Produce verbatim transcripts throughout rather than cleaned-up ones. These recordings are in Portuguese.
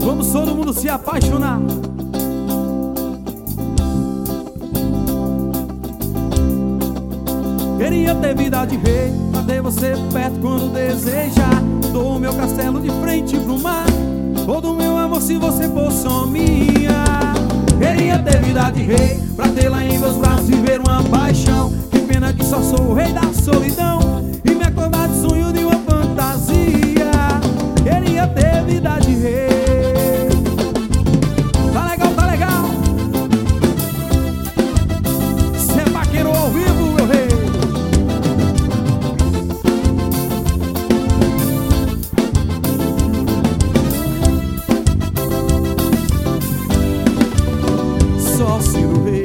Vamos todo mundo se apaixonar. Queria ter vida de rei, pra ter você perto quando desejar. Dou o meu castelo de frente pro mar, todo o meu amor se você for só minha. Queria ter vida de rei, pra tê-la em meus braços, viver uma paixão. Que pena que só sou o rei da solidão e me acordar de sonho de uma fantasia. Queria ter vida de rei. Tá legal, tá legal. Cê é vaqueiro ao vivo, meu rei. Só sendo rei,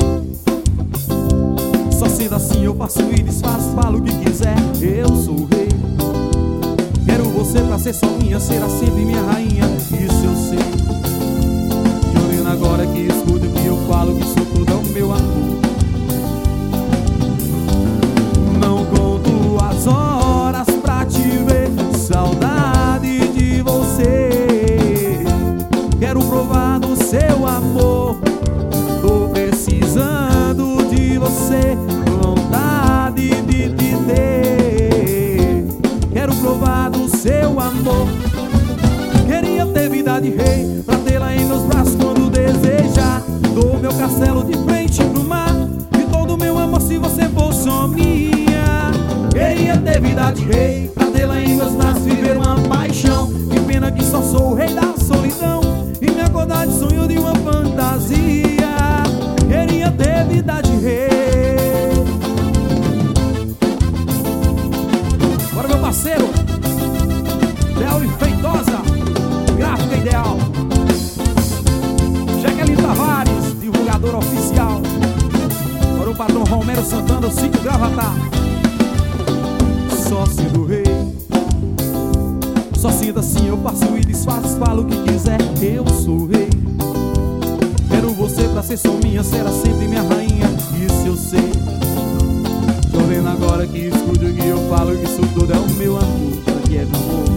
só sendo assim eu faço e desfaço, falo o que quiser. Eu sou o rei. Quero você pra ser só minha, será sempre minha rainha. Isso eu sei. Chorando agora que escuta o que eu falo, que sou tudo é o meu amor. Não conto as horas pra te ver, saudade de você. Quero provar do seu amor. Tô precisando de você, vontade de te ter. Quero provar do seu amor. Queria ter vida de rei, pra tê-la em meus braços quando desejar. Dou meu castelo de frente pro mar e todo meu amor se você for só minha. Queria ter vida de rei, pra tê-la em meus braços, viver uma paixão. Que pena que só sou o rei da solidão e me acordar de sonho de uma fantasia. Queria ter vida de rei. Bora, meu parceiro Léo e Feitosa, gráfica ideal. Jaqueline Tavares, divulgadora oficial. Bora o patrão Romero Santana, o sítio Gravatar. Só sendo rei, só sendo assim eu passo e desfaço, falo o que quiser. Eu sou rei. Quero você pra ser só minha, será sempre minha rainha. Isso eu sei. Chorando agora que escuta o que eu falo, que isso tudo é o meu amor. Que é meu amor.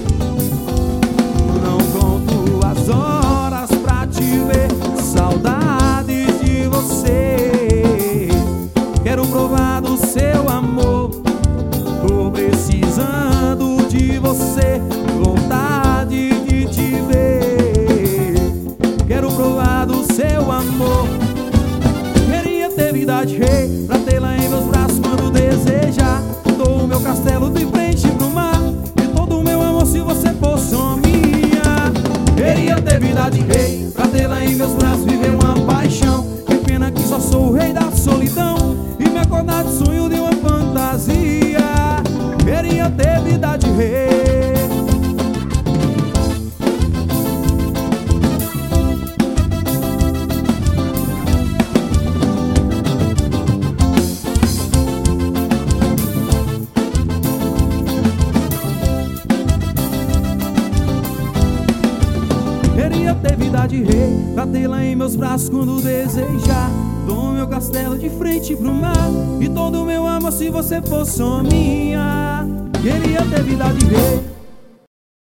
Não conto as horas pra te ver, saudade de você. Quero provar do seu amor. Tô precisando de você, vontade de te ver. Quero provar do seu amor. Queria ter vida de rei, pra tê-la em meus braços quando desejar. Dou o meu castelo de frente pro mar e todo o meu amor se você for só minha. Queria ter vida de rei, pra tê-la em meus braços, viver uma paixão. Que pena que só sou o rei da solidão e me acordar de sonho de uma fantasia. Queria ter vida de rei. Queria ter vida de rei, pra tê-la em meus braços quando desejar. Dou meu castelo de frente pro mar e todo o meu amor se você for só minha. Queria ter vida de rei,